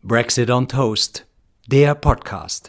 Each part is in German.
Brexit on Toast, der Podcast.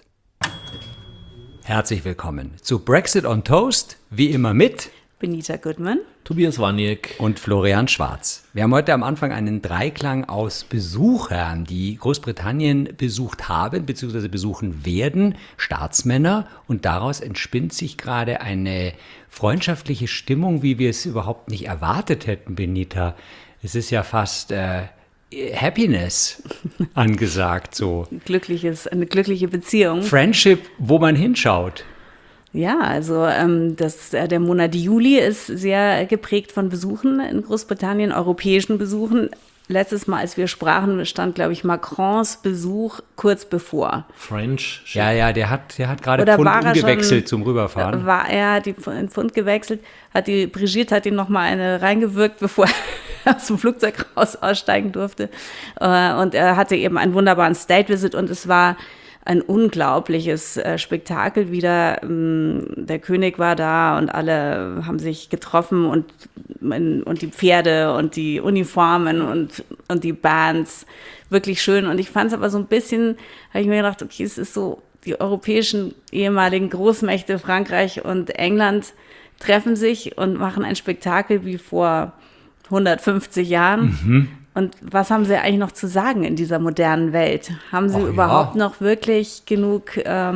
Herzlich willkommen zu Brexit on Toast, wie immer mit Benita Goodman, Tobias Waniek und Florian Schwarz. Wir haben heute am Anfang einen Dreiklang aus Besuchern, die Großbritannien besucht haben bzw. besuchen werden, Staatsmänner, und daraus entspinnt sich gerade eine freundschaftliche Stimmung, wie wir es überhaupt nicht erwartet hätten, Benita. Es ist ja fast Happiness angesagt, so. Eine glückliche Beziehung. Friendship, wo man hinschaut. Ja, also der Monat Juli ist sehr geprägt von Besuchen in Großbritannien, europäischen Besuchen. Letztes Mal, als wir sprachen, stand, glaube ich, Macrons Besuch kurz bevor. French. Ja, der hat gerade Pfund umgewechselt zum Rüberfahren. Die Pfund gewechselt, Brigitte hat ihm nochmal eine reingewirkt, bevor er aus dem Flugzeug aussteigen durfte. Und er hatte eben einen wunderbaren State-Visit und es war ein unglaubliches Spektakel wieder. Der König war da und alle haben sich getroffen und die Pferde und die Uniformen und die Bands. Wirklich schön. Und ich fand es aber so ein bisschen, habe ich mir gedacht, okay, es ist so, die europäischen ehemaligen Großmächte Frankreich und England treffen sich und machen ein Spektakel wie vor 150 Jahren. Mhm. Und was haben Sie eigentlich noch zu sagen in dieser modernen Welt? Haben Sie überhaupt noch wirklich genug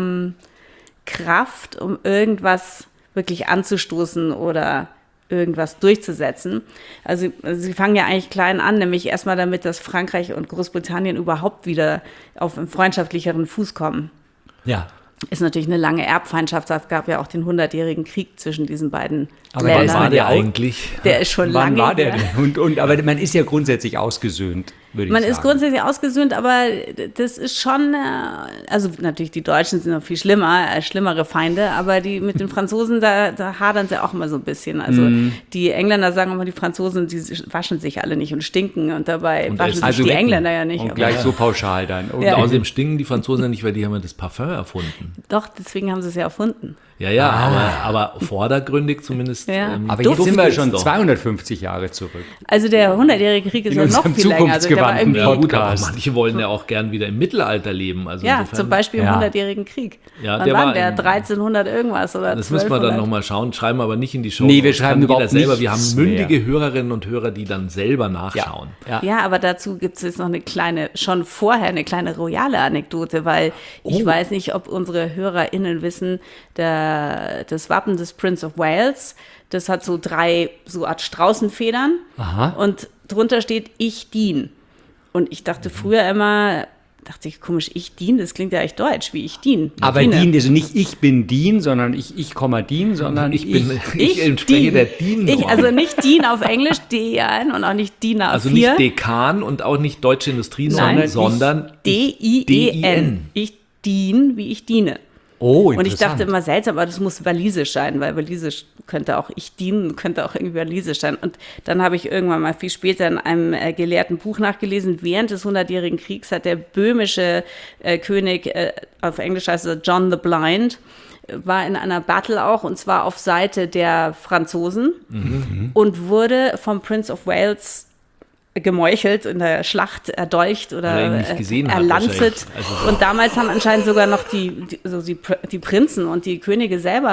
Kraft, um irgendwas wirklich anzustoßen oder irgendwas durchzusetzen? Also Sie fangen ja eigentlich klein an, nämlich erstmal damit, dass Frankreich und Großbritannien überhaupt wieder auf einen freundschaftlicheren Fuß kommen. Ja. Ist natürlich eine lange Erbfeindschaft. Es gab ja auch den 100-jährigen Krieg zwischen diesen beiden Aber Ländern. wann war der eigentlich? Der ist schon lange. Wann war der denn? Aber man ist ja grundsätzlich ausgesöhnt, würde ich sagen. Man ist grundsätzlich ausgesöhnt, aber das ist schon, also natürlich die Deutschen sind noch viel schlimmere Feinde, aber die mit den Franzosen, da hadern sie auch immer so ein bisschen. Also die Engländer sagen immer, die Franzosen, die waschen sich alle nicht und stinken und dabei waschen sich die Engländer ja nicht. Und gleich so pauschal dann. Und außerdem stinken die Franzosen ja nicht, weil die haben ja das Parfum erfunden. Doch, deswegen haben sie es ja erfunden. Ja, aber vordergründig zumindest. Ja. Aber jetzt sind wir schon 250 Jahre zurück. Also der 100-jährige Krieg ist ja noch viel länger. Also der war irgendwie gut, aber manche wollen ja auch gern wieder im Mittelalter leben. Also ja, zum Beispiel im 100-jährigen Krieg. Ja, wann war der? 1300 irgendwas oder Das müssen wir dann nochmal schauen, schreiben wir aber nicht in die Show. Nee, wir schreiben überhaupt selber. nichts Wir haben mündige Hörerinnen und Hörer, die dann selber nachschauen. Ja, aber dazu gibt es jetzt noch eine kleine royale Anekdote, weil ich weiß nicht, ob unsere HörerInnen wissen, das Wappen des Prince of Wales, das hat so 3 so Art Straußenfedern. Aha. Und drunter steht "Ich dien". Und ich dachte früher immer, komisch, "Ich dien", das klingt ja echt deutsch, wie "ich dien". Aber dien, also nicht "ich bin dien", sondern ich, dien, sondern ich entspreche der DIN-Norm. Also nicht DIN auf Englisch, DEN, und auch nicht DIN A4. Also nicht Dekan und auch nicht Deutsche Industrie, sondern DIEN. Ich dien, wie ich diene. Oh, interessant. Und ich dachte immer seltsam, aber das muss walisisch sein, weil walisisch könnte auch "ich dienen", könnte auch irgendwie walisisch sein. Und dann habe ich irgendwann mal viel später in einem gelehrten Buch nachgelesen, während des 100-jährigen Kriegs hat der böhmische König, auf Englisch heißt er John the Blind, war in einer Battle auch, und zwar auf Seite der Franzosen und wurde vom Prince of Wales gemeuchelt, in der Schlacht erdolcht oder erlanzet. Also und damals haben anscheinend sogar noch die Prinzen und die Könige selber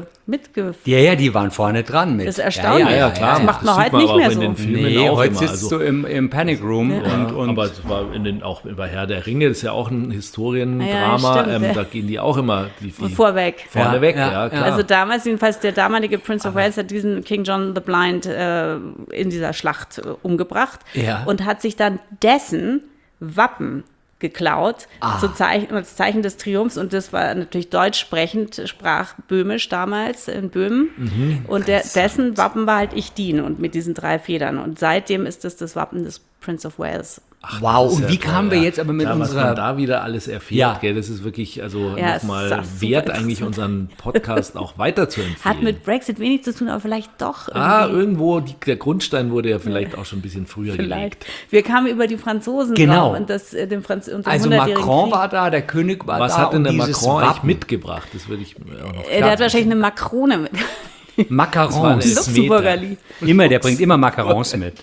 Ja, die waren vorne dran mit. Das ist erstaunlich. Ja, klar. Das macht man heute nicht mehr so. In den Filmen heute sitzt du im Panic Room. Ja. Aber es war auch bei Herr der Ringe, das ist ja auch ein Historiendrama, da gehen die auch immer vorweg. Ja, klar. Also damals jedenfalls, der damalige Prince of Wales hat diesen King John the Blind in dieser Schlacht umgebracht und hat sich dann dessen Wappen geklaut, als Zeichen des Triumphs, und das war natürlich deutsch sprechend, sprach Böhmisch damals in Böhmen, und dessen Wappen war halt "Ich dien", und mit diesen 3 Federn, und seitdem ist das Wappen des Prince of Wales. Ach, wow, und wie kamen wir jetzt aber mit unserer... Was man da wieder alles erfährt, gell, das ist wirklich nochmal wert, eigentlich unseren Podcast auch weiterzuempfehlen. Hat mit Brexit wenig zu tun, aber vielleicht doch irgendwie. Irgendwo, der Grundstein wurde ja vielleicht auch schon ein bisschen früher gelegt. Wir kamen über die Franzosen drauf und den also Macron war da, der König war da. Was hat denn der Macron eigentlich mitgebracht? Das würde ich auch noch Der hat wahrscheinlich eine Makrone mit. Macarons. Luxemburgerli. Der bringt immer Macarons mit.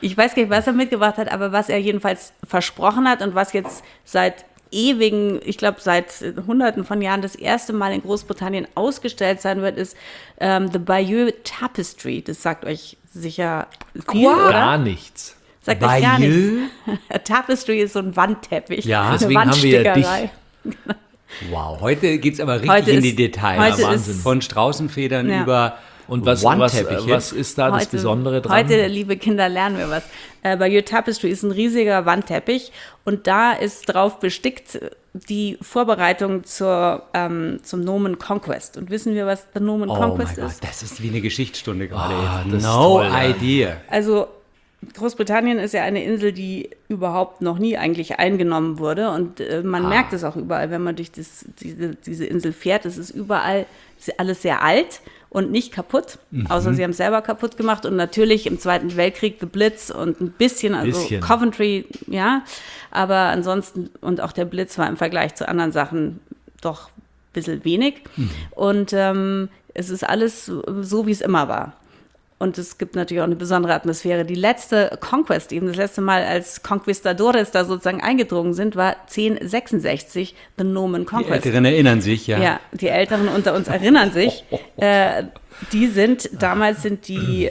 Ich weiß gar nicht, was er mitgebracht hat, aber was er jedenfalls versprochen hat und was jetzt seit ewigen, ich glaube seit Hunderten von Jahren das erste Mal in Großbritannien ausgestellt sein wird, ist The Bayeux Tapestry. Das sagt euch sicher viel, oder? Gar nichts. Sagt euch gar nichts. Tapestry ist so ein Wandteppich. Ja, deswegen haben wir ja dich. Wow, heute geht es aber richtig in die Details. Wahnsinn. Von Straußenfedern über und was ist da das Besondere dran? Heute, liebe Kinder, lernen wir was. Bayeux Tapestry ist ein riesiger Wandteppich und da ist drauf bestickt die Vorbereitung zum Nomen Conquest. Und wissen wir, was der Nomen Conquest ist? Das ist wie eine Geschichtsstunde gerade. No idea. Also Großbritannien ist ja eine Insel, die überhaupt noch nie eigentlich eingenommen wurde und man merkt es auch überall, wenn man durch diese Insel fährt. Es ist überall alles sehr alt und nicht kaputt, außer sie haben es selber kaputt gemacht und natürlich im Zweiten Weltkrieg The Blitz und ein bisschen. Coventry, ja, aber ansonsten und auch der Blitz war im Vergleich zu anderen Sachen doch ein bisschen wenig und es ist alles so, wie es immer war. Und es gibt natürlich auch eine besondere Atmosphäre. Die letzte Conquest, eben das letzte Mal, als Conquistadores da sozusagen eingedrungen sind, war 1066, the Nomen Conquest. Die Älteren erinnern sich, ja. Ja, die Älteren unter uns erinnern sich. Damals sind die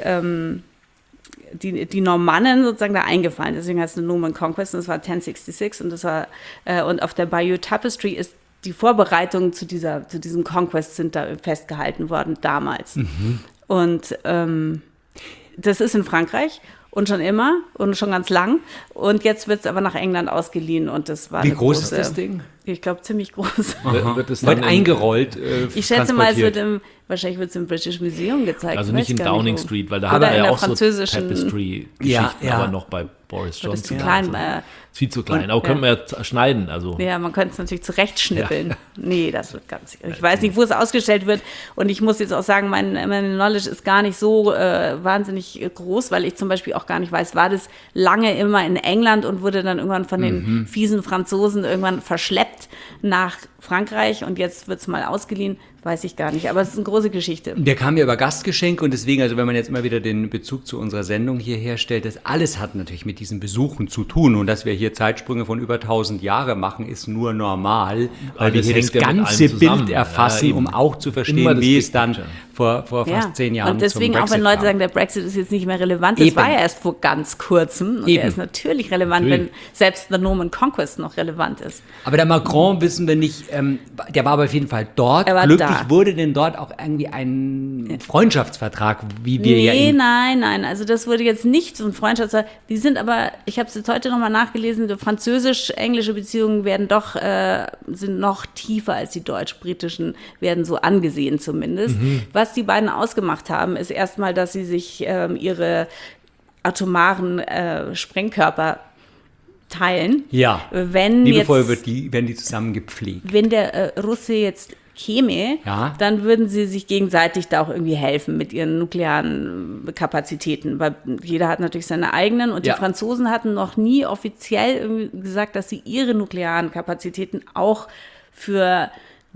Normannen sozusagen da eingefallen. Deswegen heißt es Nomen Conquest und das war 1066 und auf der Bayeux Tapestry ist die Vorbereitungen zu diesem Conquest sind da festgehalten worden damals. Und das ist in Frankreich und schon immer und schon ganz lang. Und jetzt wird es aber nach England ausgeliehen und das war Wie groß ist das Ding? Ich glaube, ziemlich groß. Wird es dann eingerollt? Ich schätze mal, wahrscheinlich wird es im British Museum gezeigt. Also nicht in Downing Street, weil da hat er ja auch so Tapestry-Geschichten, aber noch bei Boris Johnson. Das ist zu klein. Ist viel zu klein. Auch können wir ja schneiden. Also. Ja, man könnte es natürlich zurechtschnippeln. Ja. Nee, das wird ganz. Ich weiß nicht, wo es ausgestellt wird. Und ich muss jetzt auch sagen, meine Knowledge ist gar nicht so wahnsinnig groß, weil ich zum Beispiel auch gar nicht weiß, war das lange immer in England und wurde dann irgendwann von den fiesen Franzosen irgendwann verschleppt nach Frankreich und jetzt wird es mal ausgeliehen. Weiß ich gar nicht, aber es ist eine große Geschichte. Der kam ja über Gastgeschenke und deswegen, also wenn man jetzt immer wieder den Bezug zu unserer Sendung hier herstellt, das alles hat natürlich mit diesen Besuchen zu tun und dass wir hier Zeitsprünge von über 1000 Jahre machen, ist nur normal, weil wir hier das ganze Bild erfassen, um auch zu verstehen, wie es dann vor fast 10 Jahren und deswegen auch, wenn Leute sagen, der Brexit ist jetzt nicht mehr relevant, das war ja erst vor ganz kurzem und der ist natürlich relevant, wenn selbst der Nomen Conquest noch relevant ist. Aber der Macron, wissen wir nicht, der war aber auf jeden Fall dort. Glücklich wurde denn dort auch irgendwie ein Freundschaftsvertrag, wie wir Nein, also das wurde jetzt nicht so ein Freundschaftsvertrag. Die sind aber, ich habe es jetzt heute nochmal nachgelesen, die französisch-englische Beziehungen sind noch tiefer als die deutsch-britischen, werden so angesehen zumindest. Was die beiden ausgemacht haben, ist erstmal, dass sie sich ihre atomaren Sprengkörper teilen. Ja, liebevoll werden die zusammen gepflegt. Wenn der Russe jetzt käme, dann würden sie sich gegenseitig da auch irgendwie helfen mit ihren nuklearen Kapazitäten, weil jeder hat natürlich seine eigenen und die Franzosen hatten noch nie offiziell irgendwie gesagt, dass sie ihre nuklearen Kapazitäten auch für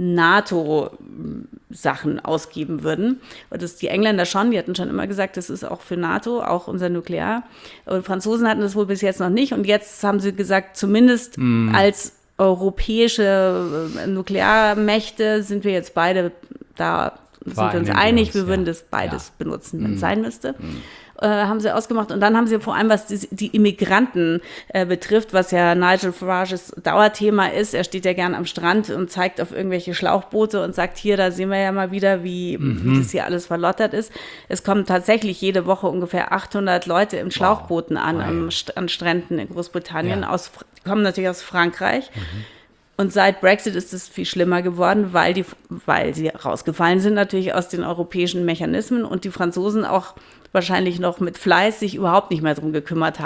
NATO-Sachen ausgeben würden. Und das die Engländer schon, die hatten schon immer gesagt, das ist auch für NATO, auch unser Nuklear. Und Franzosen hatten das wohl bis jetzt noch nicht. Und jetzt haben sie gesagt, zumindest als europäische Nuklearmächte sind wir jetzt beide da, sind wir uns einig, wir würden das beides benutzen, wenn es sein müsste. Haben sie ausgemacht. Und dann haben sie vor allem, was die Immigranten betrifft, was ja Nigel Farages Dauerthema ist. Er steht ja gern am Strand und zeigt auf irgendwelche Schlauchboote und sagt, hier, da sehen wir ja mal wieder, wie das hier alles verlottert ist. Es kommen tatsächlich jede Woche ungefähr 800 Leute in Schlauchbooten an Stränden in Großbritannien. Die kommen natürlich aus Frankreich. Und seit Brexit ist es viel schlimmer geworden, weil sie rausgefallen sind natürlich aus den europäischen Mechanismen und die Franzosen auch wahrscheinlich noch mit Fleiß sich überhaupt nicht mehr darum gekümmert haben,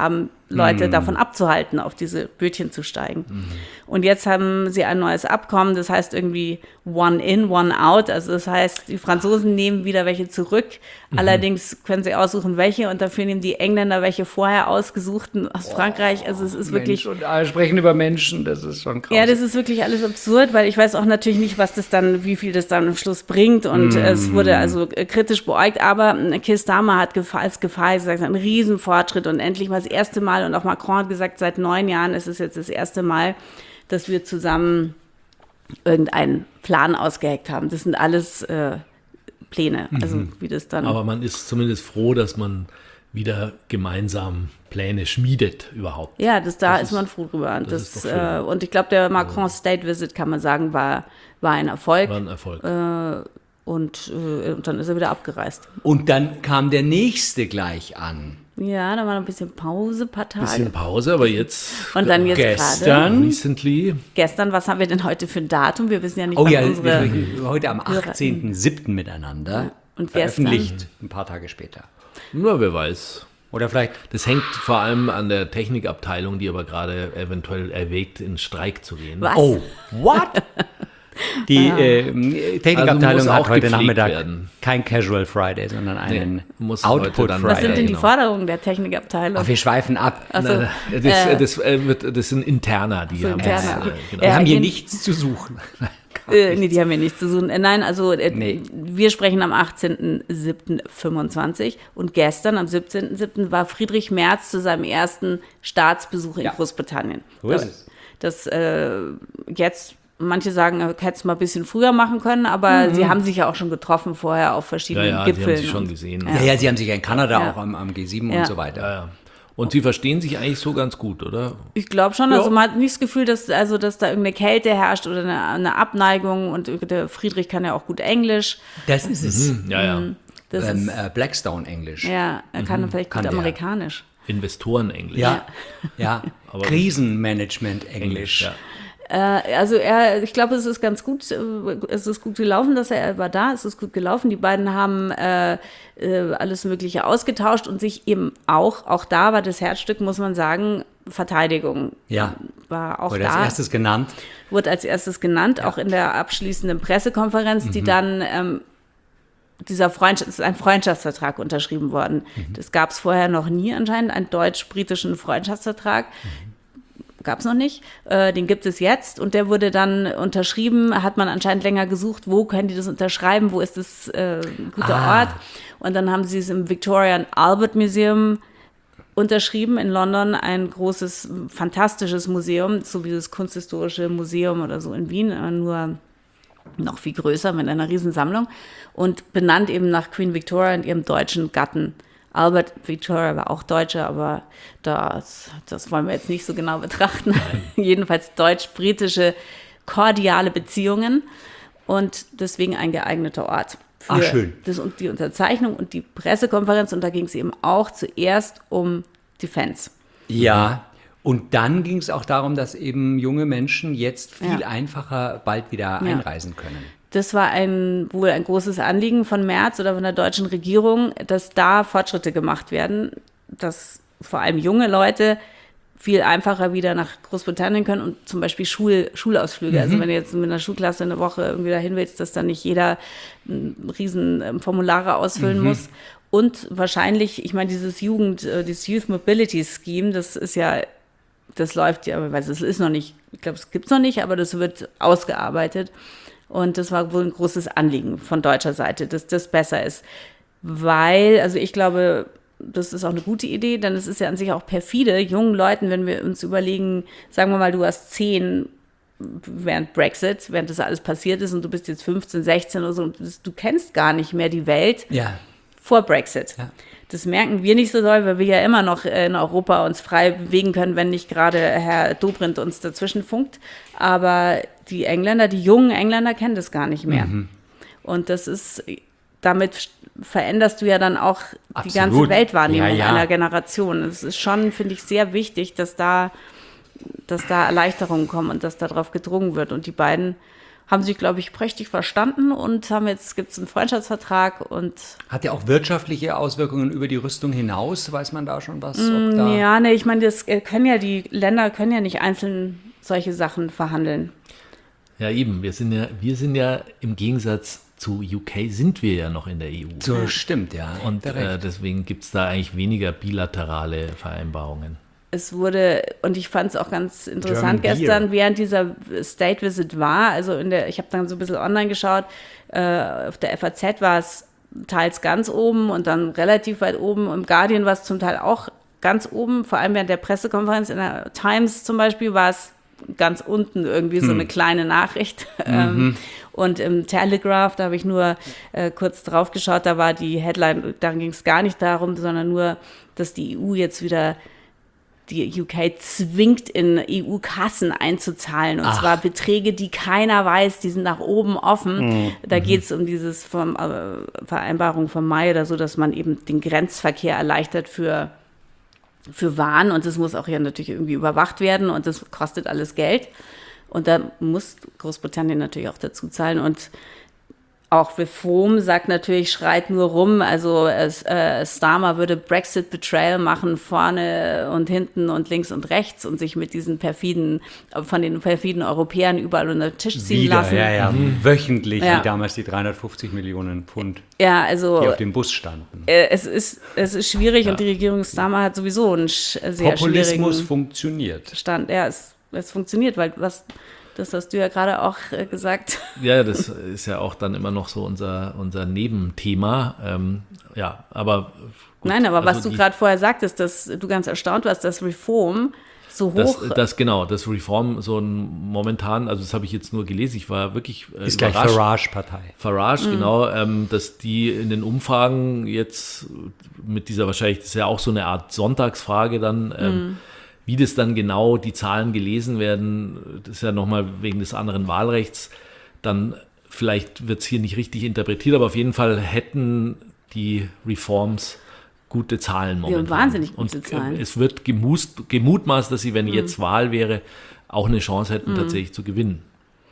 Leute davon abzuhalten, auf diese Bötchen zu steigen. Und jetzt haben sie ein neues Abkommen, das heißt irgendwie one in, one out. Also das heißt, die Franzosen nehmen wieder welche zurück. Allerdings können sie aussuchen, welche. Und dafür nehmen die Engländer welche vorher ausgesuchten aus Frankreich. Also es ist wirklich... Und alle sprechen über Menschen, das ist schon krass. Ja, das ist wirklich alles absurd, weil ich weiß auch natürlich nicht, wie viel das dann am Schluss bringt. Und es wurde also kritisch beäugt. Aber Keir Starmer hat als Gefahr gesagt, ein Riesenfortschritt und endlich mal das erste Mal. Und auch Macron hat gesagt, seit 9 Jahren ist es jetzt das erste Mal, dass wir zusammen irgendeinen Plan ausgeheckt haben. Das sind alles Pläne, also wie das dann... Aber man ist zumindest froh, dass man wieder gemeinsam Pläne schmiedet überhaupt. Ja, da ist man froh drüber. Und, und ich glaube, der Macron State Visit, kann man sagen, war ein Erfolg. War ein Erfolg. Und dann ist er wieder abgereist. Und dann kam der nächste gleich an. Ja, da war noch ein bisschen Pause, ein paar Tage. Bisschen Pause, aber jetzt... Und dann jetzt gestern. Recently. Gestern, was haben wir denn heute für ein Datum? Wir wissen ja nicht, wir unsere... heute am 18.07. miteinander. Und veröffentlicht ein paar Tage später. Na, wer weiß. Oder vielleicht... Das hängt vor allem an der Technikabteilung, die aber gerade eventuell erwägt, in Streik zu gehen. Was? Oh, what? Die Technikabteilung also hat heute Nachmittag werden. kein Casual Friday, sondern einen muss Output heute dann- Friday. Was sind denn die genau. Forderungen der Technikabteilung? Ach, wir schweifen ab. Also, Das sind Interna, die haben Interna. genau. Wir haben hier den- nichts zu suchen. Nee, die haben wir nichts zu suchen. Nein, also Nee. wir sprechen am 18.07.25 und gestern, am 17.07., war Friedrich Merz zu seinem ersten Staatsbesuch in Ja. Großbritannien. So ist es. Das jetzt, manche sagen, er hätte es mal ein bisschen früher machen können, aber sie haben sich ja auch schon getroffen vorher auf verschiedenen Ja, die Gipfeln. haben sich schon und- gesehen. Ja, sie haben sich ja in Kanada Ja. auch am G7 Ja. und so weiter. Ja. Und sie verstehen sich eigentlich so ganz gut, oder? Ich glaube schon, also man hat nicht das Gefühl, dass da irgendeine Kälte herrscht oder eine Abneigung und der Friedrich kann ja auch gut Englisch. Das ist es. Ja. Das ist, Blackstone Englisch. ja, er kann vielleicht Kann gut der. Amerikanisch. Investoren-Englisch. Ja. Aber- Krisenmanagement Englisch. Ja. Also ich glaube, es ist ganz gut, es ist gut gelaufen, dass er war da, es ist gut gelaufen. Die beiden haben alles Mögliche ausgetauscht und sich eben auch da war das Herzstück, muss man sagen, Verteidigung. Ja. War auch Wurde da. als erstes genannt. Wurde als erstes genannt, auch in der abschließenden Pressekonferenz, die dann ist ein Freundschaftsvertrag unterschrieben worden. Das gab es vorher noch nie anscheinend, einen deutsch-britischen Freundschaftsvertrag. Gab es noch nicht. Den gibt es jetzt und der wurde dann unterschrieben, hat man anscheinend länger gesucht, wo können die das unterschreiben, wo ist das ein guter Ort. Und dann haben sie es im Victoria and Albert Museum unterschrieben in London, ein großes, fantastisches Museum, so wie das Kunsthistorische Museum oder so in Wien, nur noch viel größer mit einer Riesensammlung und benannt eben nach Queen Victoria und ihrem deutschen Gatten. Albert Victoria war auch Deutscher, aber das wollen wir jetzt nicht so genau betrachten. Jedenfalls deutsch-britische kordiale Beziehungen und deswegen ein geeigneter Ort für schön. die Unterzeichnung und die Pressekonferenz. Und da ging es eben auch zuerst um Defense. Ja. Und dann ging es auch darum, dass eben junge Menschen jetzt viel einfacher bald wieder einreisen können. Das war wohl ein großes Anliegen von Merz oder von der deutschen Regierung, dass da Fortschritte gemacht werden, dass vor allem junge Leute viel einfacher wieder nach Großbritannien können und zum Beispiel Schulausflüge. Also wenn du jetzt mit einer Schulklasse eine Woche irgendwie dahin willst, dass dann nicht jeder riesen Formulare ausfüllen muss. Und wahrscheinlich, ich meine, dieses Youth Mobility Scheme, das läuft ja, es ist noch nicht, ich glaube, es gibt es noch nicht, aber das wird ausgearbeitet. Und das war wohl ein großes Anliegen von deutscher Seite, dass das besser ist. Weil, also ich glaube, das ist auch eine gute Idee, denn es ist ja an sich auch perfide, jungen Leuten, wenn wir uns überlegen, sagen wir mal, du hast 10 während Brexit, während das alles passiert ist und du bist jetzt 15, 16 oder so, und du kennst gar nicht mehr die Welt vor Brexit. Ja. Das merken wir nicht so doll, weil wir ja immer noch in Europa uns frei bewegen können, wenn nicht gerade Herr Dobrindt uns dazwischen funkt. Aber die jungen Engländer kennen das gar nicht mehr. Und damit veränderst du ja dann auch die ganze Weltwahrnehmung einer Generation. Es ist schon, finde ich, sehr wichtig, dass da Erleichterungen kommen und dass darauf gedrungen wird. Und die beiden haben sich, glaube ich, prächtig verstanden und gibt es einen Freundschaftsvertrag und. Hat ja auch wirtschaftliche Auswirkungen über die Rüstung hinaus? Weiß man da schon was? Ich meine, die Länder können ja nicht einzeln solche Sachen verhandeln. Ja, eben. Wir sind ja im Gegensatz zu UK sind wir ja noch in der EU. So, stimmt, ja. Und deswegen gibt es da eigentlich weniger bilaterale Vereinbarungen. Und ich fand es auch ganz interessant gestern, während dieser State Visit war, also ich habe dann so ein bisschen online geschaut, auf der FAZ war es teils ganz oben und dann relativ weit oben, im Guardian war es zum Teil auch ganz oben, vor allem während der Pressekonferenz, in der Times zum Beispiel war es ganz unten irgendwie so eine kleine Nachricht. Und im Telegraph, da habe ich nur kurz drauf geschaut, da war die Headline, da ging es gar nicht darum, sondern nur, dass die EU jetzt wieder die UK zwingt, in EU-Kassen einzuzahlen. Und zwar Beträge, die keiner weiß, die sind nach oben offen. Da geht es um dieses Vereinbarung vom Mai oder so, dass man eben den Grenzverkehr erleichtert für Waren. Und das muss auch ja natürlich irgendwie überwacht werden und das kostet alles Geld. Und da muss Großbritannien natürlich auch dazu zahlen. Und auch Reform sagt natürlich, schreit nur rum. Also Starmer würde Brexit-Betrayal machen, vorne und hinten und links und rechts und sich mit von den perfiden Europäern überall unter den Tisch ziehen lassen. Ja. Wöchentlich, wie damals die 350 Millionen Pfund, die auf dem Bus standen. Es ist schwierig und die Regierung Starmer hat sowieso einen sehr Populismus funktioniert. Stand. Ja, es funktioniert, weil das hast du ja gerade auch gesagt. Ja, das ist ja auch dann immer noch so unser Nebenthema. Aber gut. Nein, aber was du gerade vorher sagtest, dass du ganz erstaunt warst, dass Reform so hoch... Das Reform so ein momentan, also das habe ich jetzt nur gelesen, ich war wirklich ist gleich Farage-Partei. Farage, genau, dass die in den Umfragen jetzt mit dieser wahrscheinlich, das ist ja auch so eine Art Sonntagsfrage dann, wie das dann genau die Zahlen gelesen werden, das ist ja nochmal wegen des anderen Wahlrechts, dann vielleicht wird es hier nicht richtig interpretiert, aber auf jeden Fall hätten die Reforms gute Zahlen momentan. Ja, wahnsinnig gute Zahlen. Es wird gemutmaßt, dass sie, wenn jetzt Wahl wäre, auch eine Chance hätten, tatsächlich zu gewinnen.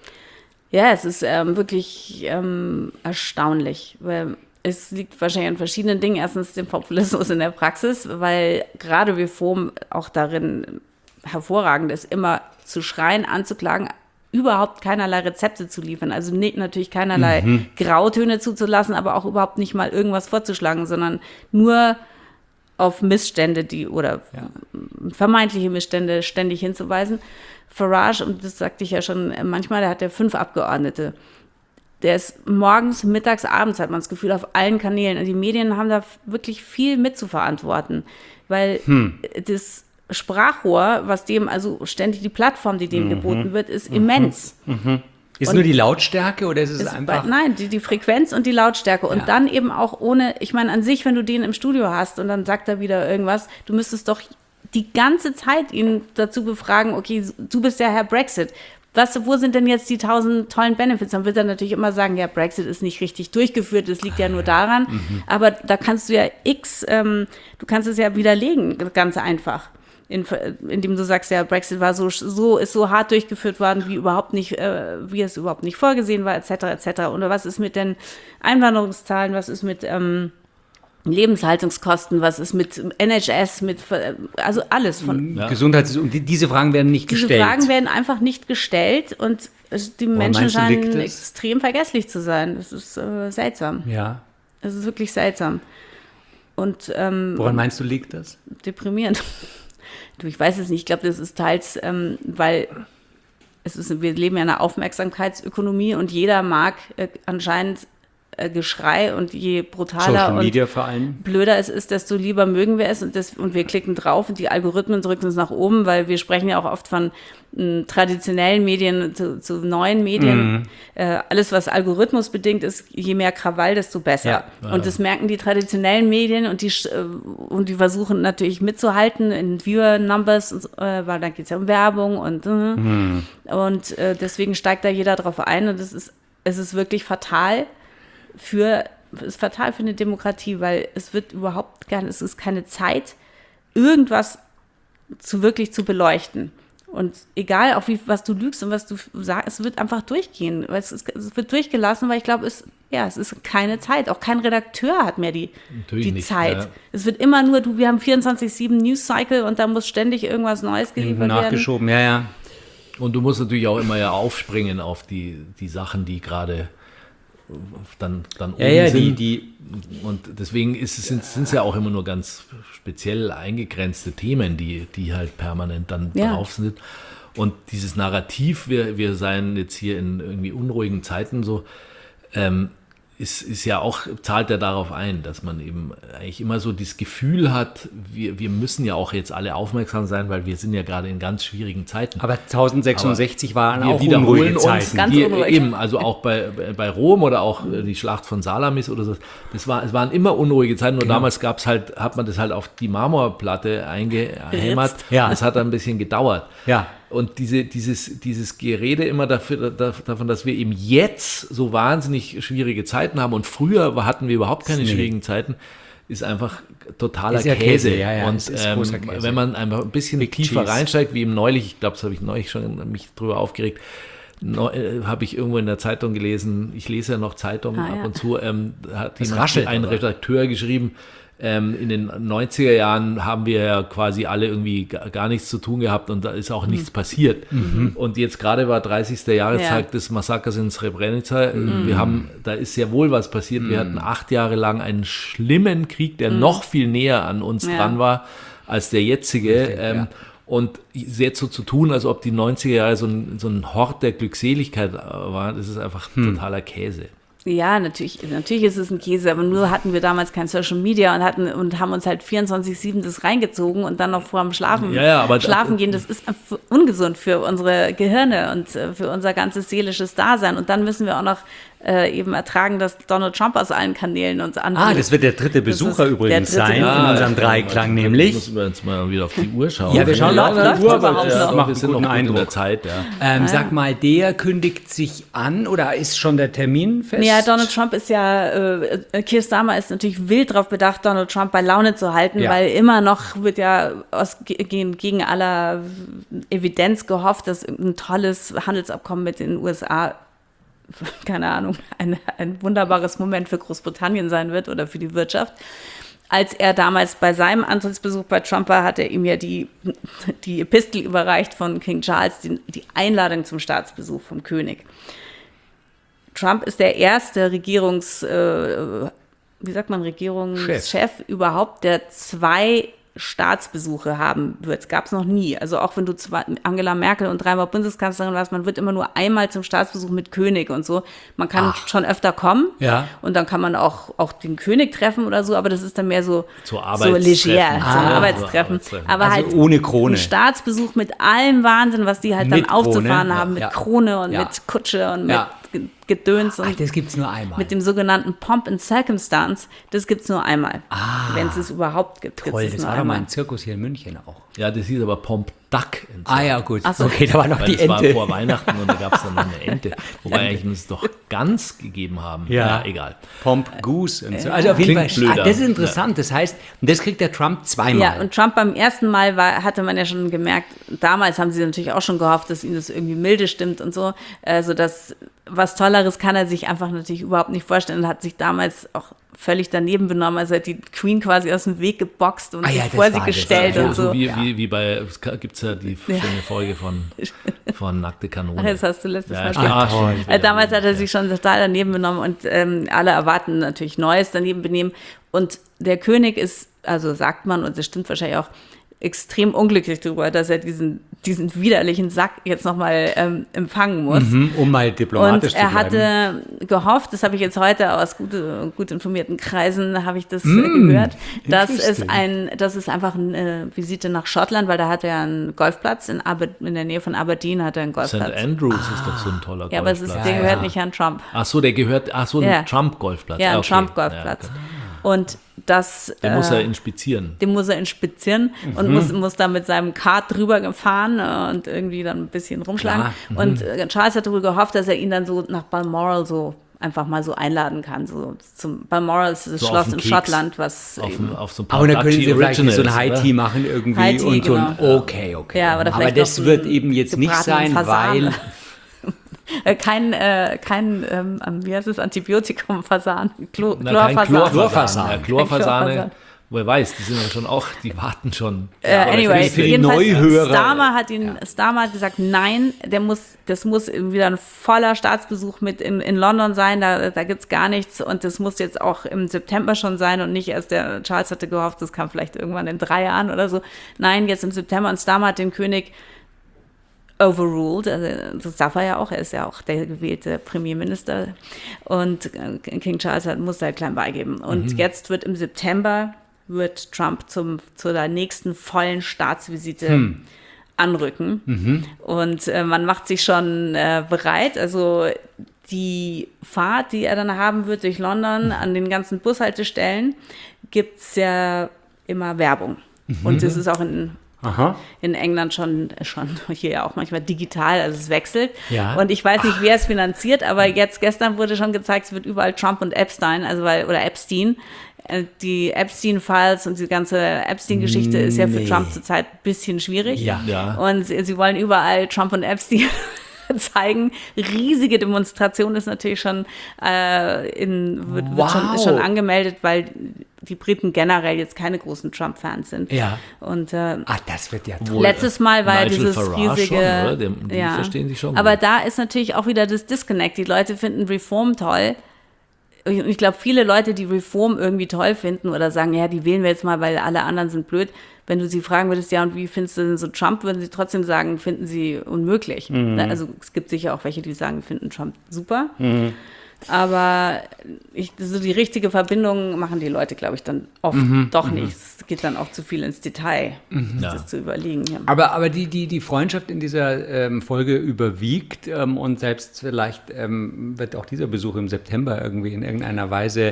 Ja, es ist wirklich erstaunlich, weil es liegt wahrscheinlich an verschiedenen Dingen. Erstens den Populismus in der Praxis, weil gerade Reform auch darin hervorragend ist, immer zu schreien, anzuklagen, überhaupt keinerlei Rezepte zu liefern. Also natürlich keinerlei Grautöne zuzulassen, aber auch überhaupt nicht mal irgendwas vorzuschlagen, sondern nur auf Missstände oder vermeintliche Missstände ständig hinzuweisen. Farage, und das sagte ich ja schon manchmal, der hat ja 5 Abgeordnete. Der ist morgens, mittags, abends, hat man das Gefühl, auf allen Kanälen. Und die Medien haben da wirklich viel mitzuverantworten, weil das Sprachrohr, was dem, also ständig die Plattform, die dem geboten wird, ist immens. Ist nur die Lautstärke oder ist es einfach? Nein, die Frequenz und die Lautstärke. Und dann eben auch ich meine, an sich, wenn du den im Studio hast und dann sagt er wieder irgendwas, du müsstest doch die ganze Zeit ihn dazu befragen, okay, du bist der Herr Brexit. Wo sind denn jetzt die 1000 tollen Benefits? Dann wird er natürlich immer sagen, ja, Brexit ist nicht richtig durchgeführt, das liegt ja nur daran. Aber da kannst du ja du kannst es ja widerlegen, ganz einfach. Indem du sagst, ja, Brexit war ist so hart durchgeführt worden, wie es überhaupt nicht vorgesehen war, etc., etc. Oder was ist mit den Einwanderungszahlen, was ist mit Lebenshaltungskosten, was ist mit NHS, also alles von Gesundheitssystem. Diese Fragen werden nicht gestellt. Diese Fragen werden einfach nicht gestellt und die Menschen scheinen extrem vergesslich zu sein. Das ist seltsam. Ja. Das ist wirklich seltsam. Und woran meinst du, liegt das? Deprimierend. Ich weiß es nicht. Ich glaube, das ist teils, weil wir leben ja in einer Aufmerksamkeitsökonomie und jeder mag anscheinend Geschrei und je brutaler und blöder es ist, desto lieber mögen wir es und wir klicken drauf und die Algorithmen drücken uns nach oben, weil wir sprechen ja auch oft von traditionellen Medien zu neuen Medien. Alles, was algorithmusbedingt ist, je mehr Krawall, desto besser. Ja. Und das merken die traditionellen Medien und die versuchen natürlich mitzuhalten in Viewer-Numbers, weil dann geht es ja um Werbung und deswegen steigt da jeder drauf ein und es ist wirklich fatal für eine Demokratie, weil es ist keine Zeit, irgendwas wirklich zu beleuchten. Und egal, auch was du lügst und was du sagst, es wird einfach durchgehen. Weil es wird durchgelassen, weil ich glaube, es ist keine Zeit. Auch kein Redakteur hat mehr die Zeit. Ja. Es wird immer nur, wir haben 24/7 News Cycle und da muss ständig irgendwas Neues geliefert werden. Nachgeschoben, ja. Und du musst natürlich auch immer aufspringen auf die Sachen, die gerade dann oben sind. Und deswegen sind es ja auch immer nur ganz speziell eingegrenzte Themen, die halt permanent dann drauf sind. Und dieses Narrativ, wir seien jetzt hier in irgendwie unruhigen Zeiten so, ist ja auch, zahlt ja darauf ein, dass man eben eigentlich immer so das Gefühl hat, wir müssen ja auch jetzt alle aufmerksam sein, weil wir sind ja gerade in ganz schwierigen Zeiten. Aber 1066 waren auch unruhige Zeiten. Ganz unruhig. Eben, also auch bei Rom oder auch die Schlacht von Salamis oder so, es waren immer unruhige Zeiten, nur damals hat man das halt auf die Marmorplatte eingehämmert. Ja. Das hat dann ein bisschen gedauert. Ja. Und dieses Gerede immer davon, dass wir eben jetzt so wahnsinnig schwierige Zeiten haben und früher hatten wir überhaupt keine schwierigen Zeiten, ist einfach totaler Käse. Ja, und großer Käse. Wenn man einfach ein bisschen tiefer reinsteigt, wie eben neulich, ich glaube, das habe ich neulich schon mich drüber aufgeregt, habe ich irgendwo in der Zeitung gelesen, ich lese ja noch Zeitungen ab und zu, hat ein Redakteur geschrieben, in den 90er Jahren haben wir ja quasi alle irgendwie gar nichts zu tun gehabt und da ist auch nichts passiert. Und jetzt gerade war 30. Jahrestag des Massakers in Srebrenica. Da ist sehr wohl was passiert. Wir hatten 8 Jahre lang einen schlimmen Krieg, der noch viel näher an uns dran war als der jetzige. Und jetzt so zu tun, als ob die 90er Jahre so ein Hort der Glückseligkeit waren, das ist einfach totaler Käse. Ja, natürlich ist es ein Käse, aber nur hatten wir damals kein Social Media und haben uns halt 24/7 das reingezogen und dann noch vor dem Schlafen gehen. Das ist ungesund für unsere Gehirne und für unser ganzes seelisches Dasein. Und dann müssen wir auch noch eben ertragen, dass Donald Trump aus allen Kanälen uns anbietet. Das wird der dritte Besucher übrigens sein in unserem Dreiklang, nämlich. Müssen wir jetzt mal wieder auf die Uhr schauen. Ja, wir schauen auf die Uhr, aber wir sind noch gut in der Zeit. Ja. Sag mal, der kündigt sich an oder ist schon der Termin fest? Ja, Donald Trump ist Keir Starmer ist natürlich wild darauf bedacht, Donald Trump bei Laune zu halten, weil immer noch wird ja gegen aller Evidenz gehofft, dass ein tolles Handelsabkommen mit den USA, keine Ahnung, ein wunderbares Moment für Großbritannien sein wird oder für die Wirtschaft. Als er damals bei seinem Antrittsbesuch bei Trump war, hat er ihm ja die Epistel überreicht von King Charles, die Einladung zum Staatsbesuch vom König. Trump ist der erste Regierungschef überhaupt, der 2 Staatsbesuche haben wird. Das gab es noch nie. Also auch wenn du Angela Merkel und 3-mal Bundeskanzlerin warst, man wird immer nur einmal zum Staatsbesuch mit König und so. Man kann schon öfter kommen und dann kann man auch den König treffen oder so, aber das ist dann mehr so leger, so ein Arbeitstreffen. Aber also halt ohne Krone. Ein Staatsbesuch mit allem Wahnsinn, was die halt dann aufzufahren haben, mit Krone und mit Kutsche und mit Gedöns. Und das gibt's nur einmal. Mit dem sogenannten Pomp and Circumstance, das gibt's nur einmal. Wenn es überhaupt gibt. Toll, das war doch mal ein Zirkus hier in München auch. Ja, das hieß aber Pomp Duck. Ja, gut. So. Okay, da war noch die Ente. Das war vor Weihnachten und da gab es dann noch eine Ente. Wobei eigentlich muss es doch Gans gegeben haben. Ja, egal. Pomp Goose und so. Also auf jeden Fall, blöder. Das ist interessant. Das heißt, das kriegt der Trump 2-mal. Ja, und Trump beim ersten Mal hatte man ja schon gemerkt, damals haben sie natürlich auch schon gehofft, dass ihm das irgendwie milde stimmt und so, sodass was Tolleres kann er sich einfach natürlich überhaupt nicht vorstellen und hat sich damals auch völlig daneben benommen. Also er hat die Queen quasi aus dem Weg geboxt und sich vor sie gestellt und so. Wie bei, gibt es ja die schöne Folge von Nackte Kanone. Ach, das hast du letztes Mal gesagt. Damals hat er sich schon total daneben benommen und alle erwarten natürlich Neues daneben benehmen. Und der König ist, also sagt man, und das stimmt wahrscheinlich auch, extrem unglücklich darüber, dass er diesen widerlichen Sack jetzt nochmal empfangen muss. Um mal diplomatisch zu bleiben. Und er hatte gehofft, das habe ich jetzt heute aus gut informierten Kreisen, habe ich das gehört, dass es einfach eine Visite nach Schottland, weil da hat er einen Golfplatz in der Nähe von Aberdeen hat er einen Golfplatz. St. Andrews ist doch so ein toller Golfplatz. Ja, aber der gehört nicht an Trump. Ach so, ein Trump-Golfplatz. Ja, ein Trump-Golfplatz. Ja, und den muss er inspizieren. Und muss da mit seinem Kart drüber gefahren und irgendwie dann ein bisschen rumschlagen. Und Charles hat darüber gehofft, dass er ihn dann so nach Balmoral so einfach mal so einladen kann. So zum Balmoral ist das So Schloss auf den in Keks. Schottland, was Auf so ein paar Aber dann können Sie Dutchy vielleicht so ein Originals, High oder? Tea machen irgendwie High Tea, und so ein, genau. okay. Ja, oder aber vielleicht das noch wird ein eben jetzt nicht gebratenen sein, Fasan. weil kein wie heißt es, Antibiotikum, Fasan, Kein Chlorfasan. Chlorfasan. Ja, Chlorfasane, Chlorfasan. wer weiß, die sind ja schon auch, die warten schon. Anyway, für die jedenfalls Neuhörer. Starmer hat gesagt, nein, das muss wieder ein voller Staatsbesuch mit in London sein, da gibt's gar nichts und das muss jetzt auch im September schon sein und nicht erst, der Charles hatte gehofft, das kam vielleicht irgendwann in 3 Jahren oder so. Nein, jetzt im September, und Starmer hat den König overruled, also das darf er ja auch, er ist ja auch der gewählte Premierminister und King Charles musste halt klein beigeben. Und jetzt wird im September Trump zu der nächsten vollen Staatsvisite anrücken. Und man macht sich schon bereit, also die Fahrt, die er dann haben wird durch London an den ganzen Bushaltestellen, gibt es ja immer Werbung. Und das ist auch in England schon hier ja auch manchmal digital, also es wechselt. Ja. Und ich weiß nicht, wer es finanziert, aber gestern wurde schon gezeigt, es wird überall Trump und Epstein, oder Epstein. Die Epstein-Files und die ganze Epstein-Geschichte ist ja für Trump zurzeit ein bisschen schwierig. Ja. Und sie wollen überall Trump und Epstein zeigen. Riesige Demonstration ist natürlich schon, wird schon angemeldet, weil die Briten generell jetzt keine großen Trump-Fans sind. Ja. Und das wird ja toll. letztes Mal war ja Nigel dieses Farage riesige. schon, oder? Die verstehen sich schon Aber gut. da ist natürlich auch wieder das Disconnect. Die Leute finden Reform toll. Und ich glaube, viele Leute, die Reform irgendwie toll finden oder sagen, ja, die wählen wir jetzt mal, weil alle anderen sind blöd. Wenn du sie fragen würdest, ja, und wie findest du denn so Trump, würden sie trotzdem sagen, finden sie unmöglich. Also es gibt sicher auch welche, die sagen, finden Trump super. Aber so die richtige Verbindung machen die Leute, glaube ich, dann oft doch nicht. Es geht dann auch zu viel ins Detail, das zu überlegen. Ja. Aber die Freundschaft in dieser Folge überwiegt und selbst vielleicht wird auch dieser Besuch im September irgendwie in irgendeiner Weise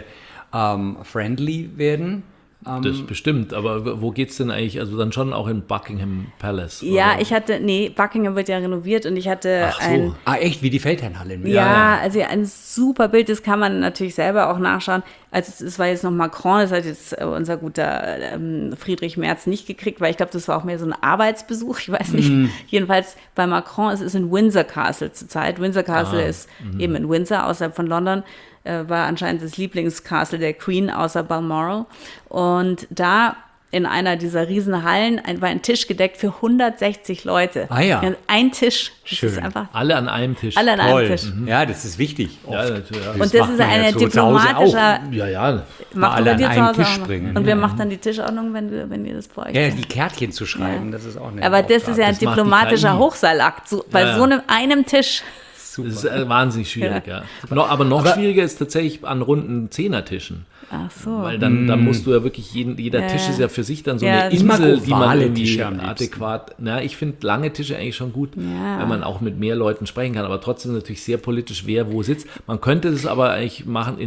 friendly werden. Das bestimmt, aber wo geht's denn eigentlich? Also dann schon auch in Buckingham Palace? Ja, oder? Buckingham wird ja renoviert und ich hatte Ach so. Echt, wie die Feldherrnhalle in München. Also ein super Bild, das kann man natürlich selber auch nachschauen. Also es war jetzt noch Macron, das hat jetzt unser guter Friedrich Merz nicht gekriegt, weil ich glaube, das war auch mehr so ein Arbeitsbesuch, ich weiß nicht. Jedenfalls bei Macron, es ist in Windsor Castle zurzeit. Windsor Castle ist eben in Windsor, außerhalb von London. War anscheinend das Lieblingscastle der Queen außer Balmoral. Und da in einer dieser Riesenhallen war ein Tisch gedeckt für 160 Leute. Ah ja. Ein Tisch. Das Schön. ist einfach Alle an einem Tisch. alle an einem Tisch. Ja, das ist wichtig. Ja, natürlich. Ja. Und das macht ist man ja eine so zu Hause diplomatischer. Ja. Macht alle ihr bei dir an zu einem Hause Tisch auch noch? bringen. Und wer macht dann die Tischordnung, wenn ihr das bei euch Ja, macht? die Kärtchen zu schreiben, das ist auch eine Aber das ist ja ein Das macht die diplomatischer KI. Hochseilakt. Bei so einem Tisch. Das ist wahnsinnig schwierig, ja. Aber noch schwieriger ist tatsächlich an runden Zehnertischen. Ach so. Weil dann musst du ja wirklich, jeder Tisch ist ja für sich dann so Ja, eine ich mag Insel, die man ovale irgendwie Tische am liebsten. adäquat, ich finde lange Tische eigentlich schon gut, Ja. wenn man auch mit mehr Leuten sprechen kann, aber trotzdem natürlich sehr politisch, wer wo sitzt. Man könnte es aber eigentlich machen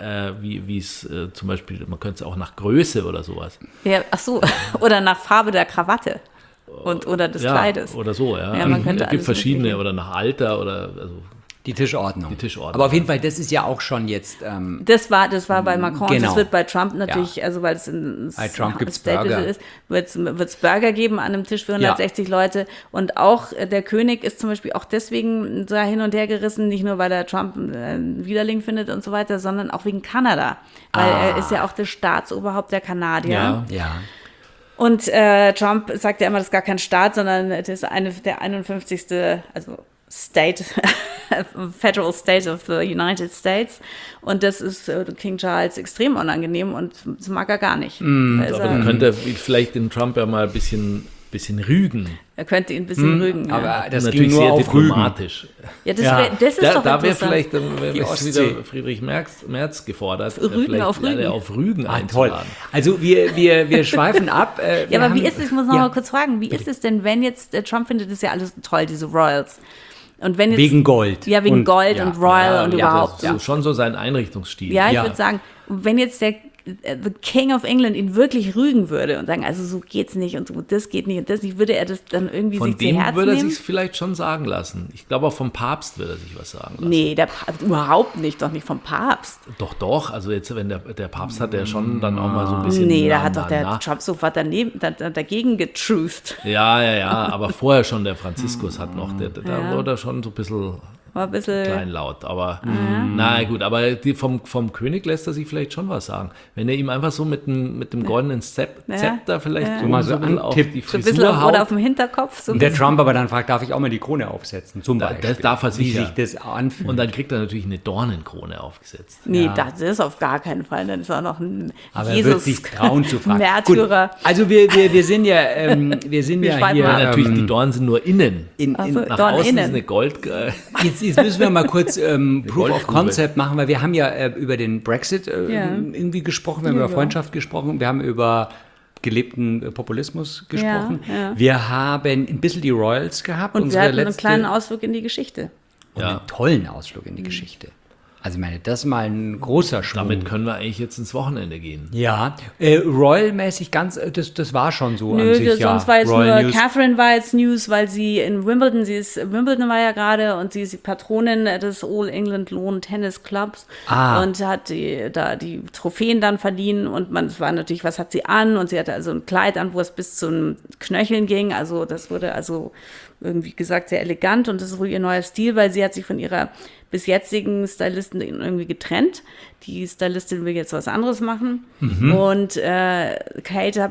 wie es zum Beispiel, man könnte es auch nach Größe oder sowas. Ja, ach so. Oder nach Farbe der Krawatte. Oder des Kleides. Oder so, ja. Ja, man könnte Es gibt alles verschiedene Mögliche. oder nach Alter oder die Tischordnung. Tischordnung. Aber auf jeden Fall, das ist ja auch schon jetzt. Das war bei Macron. Genau. Das wird bei Trump natürlich, also weil es ein Bei Trump gibt's State Burger. ist, wird's Burger geben an einem Tisch für 160 Leute. Und auch der König ist zum Beispiel auch deswegen da hin und her gerissen, nicht nur weil er Trump einen Widerling findet und so weiter, sondern auch wegen Kanada. Weil er ist ja auch das Staatsoberhaupt der Kanadier. Ja. Und Trump sagt ja immer, das ist gar kein Staat, sondern das ist der 51. also State, Federal State of the United States. Und das ist King Charles extrem unangenehm und das mag er gar nicht. Da ist aber dann könnte er vielleicht den Trump ja mal ein bisschen rügen. er könnte ihn ein bisschen rügen. Ja. Aber das ging natürlich nur sehr auf Rügen. diplomatisch. Ja, das, Ja. das ist doch Da wäre interessant. vielleicht dann Die ist Ostsee. wieder Friedrich Merz gefordert, Rügen vielleicht auf Rügen. alle auf Rügen Toll. einzuladen. Also wir schweifen ab. Ja, aber wie ist es, ich muss noch mal kurz fragen, wie ist es denn, wenn jetzt, Trump findet das ja alles toll, diese Royals. Und wenn jetzt, Wegen Gold. Ja, wegen Gold ja. und Royal und Ja, überhaupt. das ist schon so sein Einrichtungsstil. Ja, ich Ja. würde sagen, wenn jetzt der the King of England ihn wirklich rügen würde und sagen, also so geht's nicht und so, das geht nicht und das nicht, würde er das dann irgendwie Von sich zu dem Herzen würde er nehmen? sich vielleicht schon sagen lassen. Ich glaube, auch vom Papst würde er sich was sagen lassen. Nee, überhaupt nicht, doch nicht vom Papst. Doch. Also jetzt, wenn der Papst hat ja schon dann auch mal so ein bisschen. Nee, da hat doch der Trump sofort dagegen getruthed. Ja, aber vorher schon der Franziskus hat noch, da wurde er schon so ein bisschen War ein bisschen. kleinlaut. Aber na gut, aber vom König lässt er sich vielleicht schon was sagen. Wenn er ihm einfach so mit dem goldenen Zepter vielleicht mal so ein bisschen auf antippt. die So ein bisschen Frisur oder haut. auf dem Hinterkopf. So ein Und der bisschen. Trump aber dann fragt, darf ich auch mal die Krone aufsetzen? Zum Beispiel. Das darf er Wie sicher. sich das anfühlt. Und dann kriegt er natürlich eine Dornenkrone aufgesetzt. Nee, Ja. das ist auf gar keinen Fall. Dann ist er noch ein aber er wird Jesus sich trauen zu fragen. Märtyrer. Gut, also wir sind ja, wir sind ja schweifen hier. mal. Natürlich, die Dornen sind nur innen. Ach so, Nach Dorn außen innen. ist eine Gold. Jetzt müssen wir mal kurz Proof of Goldgrube. Concept machen, weil wir haben ja über den Brexit irgendwie gesprochen, wir haben über Freundschaft gesprochen, wir haben über gelebten Populismus gesprochen. Ja. Wir haben ein bisschen die Royals gehabt. Und wir unsere hatten einen letzte- kleinen Ausflug in die Geschichte. und Ja. einen tollen Ausflug in die Geschichte. Also ich meine, das ist mal ein großer Schwung. Damit können wir eigentlich jetzt ins Wochenende gehen. Ja, Royal-mäßig ganz, das war schon so Nö, an sich, sonst war jetzt Royal nur News. Catherine war jetzt News, weil sie in Wimbledon, Wimbledon war ja gerade und sie ist die Patronin des All England Lawn Tennis Clubs und hat die Trophäen dann verliehen und es war natürlich, was hat sie an? Und sie hatte also ein Kleid an, wo es bis zum Knöcheln ging, also das wurde also irgendwie gesagt sehr elegant und das ist wohl ihr neuer Stil, weil sie hat sich von ihrer bis jetzigen Stylistin irgendwie getrennt. Die Stylistin will jetzt was anderes machen. Und Kate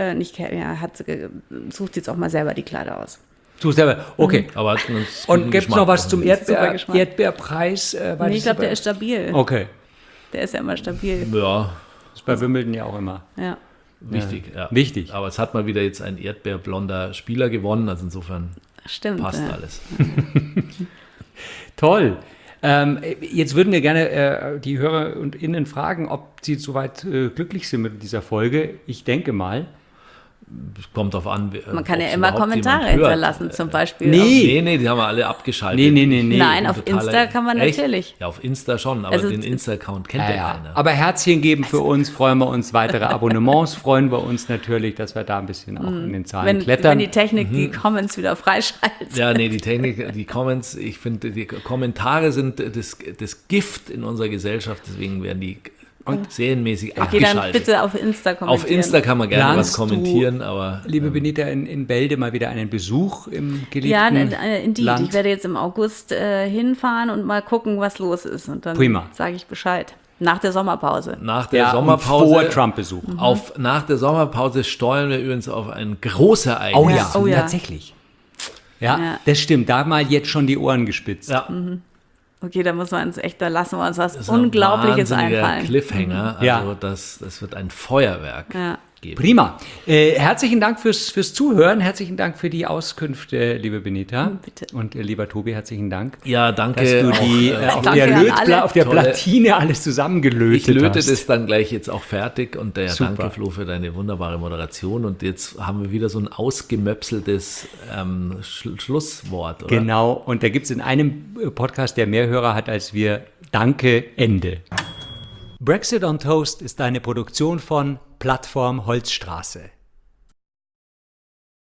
sucht jetzt auch mal selber die Kleider aus. Du selber, okay. Aber hat uns Und guten gibt es Geschmack noch was zum Super Geschmack. Erdbeerpreis? War Nee, das ich glaube, bei- der ist stabil. Okay, Der ist ja immer stabil. Ja, das ist bei Wimbledon ja auch immer. Ja. wichtig. Ja. Wichtig. Aber es hat mal wieder jetzt ein erdbeerblonder Spieler gewonnen, also insofern Stimmt. passt ja. alles. Toll. Jetzt würden wir gerne die Hörer und Innen fragen, ob sie soweit glücklich sind mit dieser Folge. Ich denke mal. Kommt drauf an. Man kann ob's ja immer überhaupt Kommentare jemand hört. hinterlassen, zum Beispiel. Nee. Nee, die haben wir alle abgeschaltet. Nee. Nein, Ich auf bin totaler- Insta kann man Echt? natürlich. Ja, auf Insta schon, aber Also- den Insta-Account kennt ja keiner. Aber Herzchen geben für uns, freuen wir uns. Weitere Abonnements freuen wir uns natürlich, dass wir da ein bisschen auch in den Zahlen Wenn klettern. die Technik die Comments wieder freischaltet. Ja, nee, die Technik, die Comments, ich finde, die Kommentare sind das Gift in unserer Gesellschaft, deswegen werden die serienmäßig Geh dann abgeschaltet. bitte auf Insta kommentieren. Auf Insta kann man gerne Planst was kommentieren, aber Liebe Benita, in Bälde mal wieder einen Besuch im geliebten Ja, indeed. Land. Ich werde jetzt im August hinfahren und mal gucken, was los ist. Und dann Prima. sage ich Bescheid. Nach der Sommerpause. nach der Ja, Sommerpause, und vor Trump-Besuch. nach der Sommerpause steuern wir übrigens auf ein Großereignis. Oh ja, Oh ja. tatsächlich. Ja, Ja. das stimmt. Da mal jetzt schon die Ohren gespitzt. Ja, Okay, da muss man uns echt, da lassen wir uns was das ist ein Unglaubliches wahnsinniger einfallen. Cliffhanger. Ja. Also das wird ein Feuerwerk Ja. geben. Prima. Herzlichen Dank fürs Zuhören. Herzlichen Dank für die Auskünfte, liebe Benita. Bitte. Und lieber Tobi, herzlichen Dank, Ja, danke. dass du auch, die auf Danke der, an alle. auf der Tolle- Platine alles zusammengelötet ich löte hast. das dann gleich jetzt auch fertig und Super. danke Flo für deine wunderbare Moderation und jetzt haben wir wieder so ein ausgemöpseltes Schlusswort, oder? Genau. Und da gibt es in einem Podcast, der mehr Hörer hat als wir. Danke, Ende. Brexit on Toast ist eine Produktion von Plattform Holzstraße.